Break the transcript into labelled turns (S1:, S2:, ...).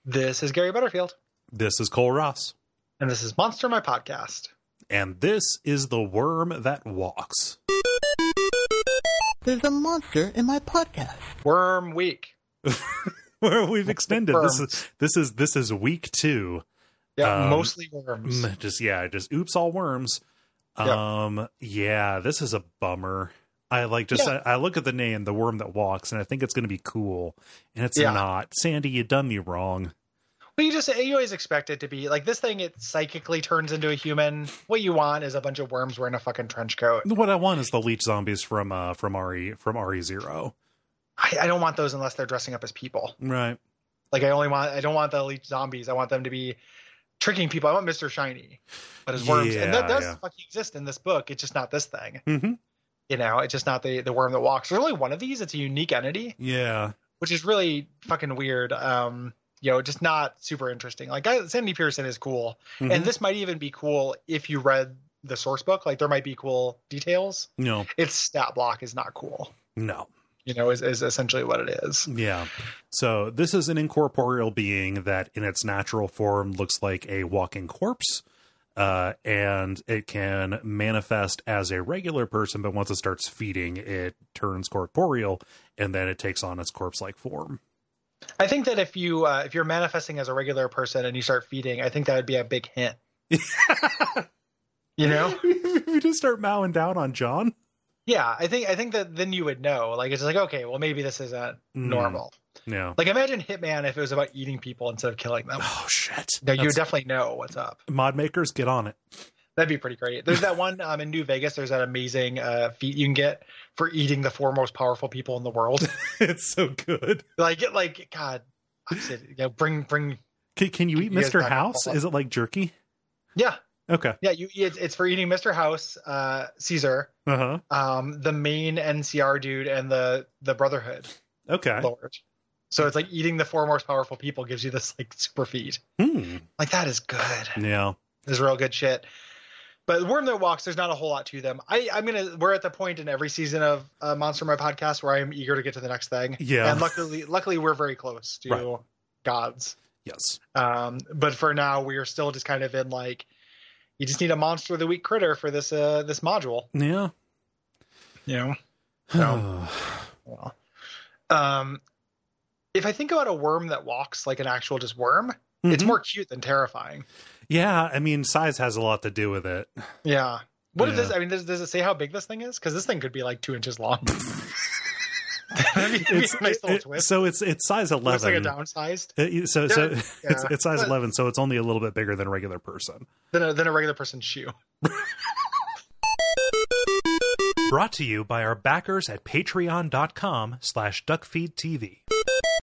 S1: This is Gary Butterfield.
S2: This is Cole Ross.
S1: And this is Monster, my podcast.
S2: And this is The Worm That Walks.
S3: There's a monster in my podcast.
S1: Worm week.
S2: Where we've extended. This is week 2.
S1: Yeah, mostly worms.
S2: Just oops, all worms. Yeah, this is a bummer. I look at the name, The Worm That Walks, and I think it's going to be cool, and it's not. Sandy, you done me wrong.
S1: Well, you always expect it to be like this thing. It psychically turns into a human. What you want is a bunch of worms wearing a fucking trench coat.
S2: What I want is the leech zombies from RE0.
S1: I don't want those unless they're dressing up as people.
S2: Right.
S1: Like I don't want the leech zombies. I want them to be tricking people. I want Mr. Shiny, but as worms, and that does fucking exist in this book. It's just not this thing.
S2: Mm-hmm.
S1: You know, it's just not the worm that walks. There's only one of these. It's a unique entity.
S2: Yeah.
S1: Which is really fucking weird. Just not super interesting. Like Sandy Pearson is cool. Mm-hmm. And this might even be cool if you read the source book. Like there might be cool details.
S2: No.
S1: Its stat block is not cool.
S2: No.
S1: Is essentially what it is.
S2: Yeah. So this is an incorporeal being that in its natural form looks like a walking corpse. And it can manifest as a regular person, but once it starts feeding, it turns corporeal, and then it takes on its corpse-like form.
S1: I think that if you're manifesting as a regular person and you start feeding, I think that would be a big hint.
S2: If you just start mowing down on John.
S1: Yeah, I think that then you would know. Like it's like, okay, well maybe this isn't normal.
S2: Yeah.
S1: Like imagine Hitman if it was about eating people instead of killing them.
S2: Oh shit.
S1: No, you would definitely know what's up.
S2: Mod makers, get on it.
S1: That'd be pretty great. There's that one in New Vegas. There's that amazing feat you can get for eating the 4 most powerful people in the world.
S2: It's so good.
S1: Like God, I said, bring.
S2: Can you eat Mr. House? Is it like jerky?
S1: Yeah.
S2: Okay.
S1: Yeah, it's for eating Mr. House, Caesar, the main NCR dude, and the Brotherhood.
S2: Okay.
S1: Lord. So it's like eating the 4 most powerful people gives you this like super feat. Like that is good.
S2: Yeah.
S1: This is real good shit. But Worm That Walks, there's not a whole lot to them. We're at the point in every season of Monster My Podcast where I am eager to get to the next thing.
S2: Yeah.
S1: And luckily we're very close to gods.
S2: Yes.
S1: But for now we are still just kind of in like, you just need a monster of the week critter for this module.
S2: Yeah.
S1: So, if I think about a worm that walks like an actual just worm, it's more cute than terrifying.
S2: Yeah, I mean, size has a lot to do with it.
S1: Yeah. What is this? I mean, does it say how big this thing is? Because this thing could be like 2 inches long. It's a nice little twist.
S2: So it's size 11.
S1: Looks like a downsized.
S2: It's size 11, so it's only a little bit bigger than a regular person.
S1: Than a regular person's shoe.
S2: Brought to you by our backers at patreon.com/duckfeedtv.